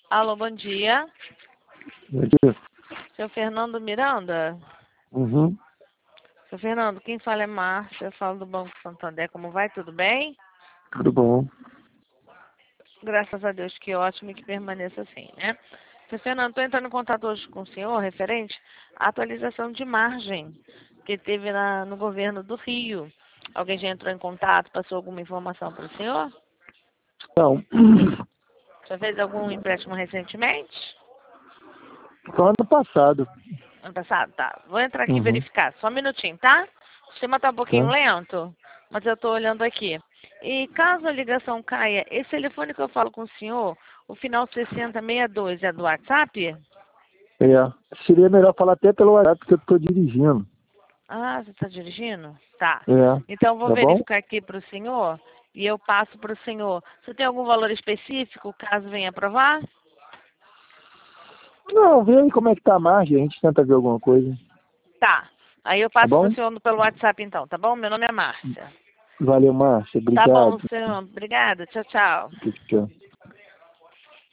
Alô, bom dia. Bom dia. Seu Fernando Miranda? Uhum. Seu Fernando, quem fala é Márcia, eu falo do Banco Santander. Como vai? Tudo bem? Tudo bom. Graças a Deus, que ótimo e que permaneça assim, né? Seu Fernando, estou entrando em contato hoje com o senhor referente à atualização de margem que teve no governo do Rio. Alguém já entrou em contato, passou alguma informação para o senhor? Não. Já fez algum empréstimo recentemente? Só ano passado. Ano passado? Tá. Vou entrar aqui e Uhum. verificar. Só um minutinho, tá? O sistema tá um pouquinho Tá. lento, mas eu tô olhando aqui. E caso a ligação caia, esse telefone que eu falo com o senhor, o final 6062 é do WhatsApp? É. Seria melhor falar até pelo WhatsApp, porque eu estou dirigindo. Ah, você está dirigindo? Tá. É. Então, eu vou Tá bom? verificar aqui para o senhor e eu passo para o senhor. Você tem algum valor específico, caso venha aprovar? Não, vê aí como é que tá a margem, a gente tenta ver alguma coisa. Tá. Aí eu Tá passo para o bom? senhor pelo WhatsApp então, tá bom? Meu nome é Márcia. Valeu, Márcia. Tá bom, Obrigado. senhor. Obrigada. Tchau, tchau. Tchau.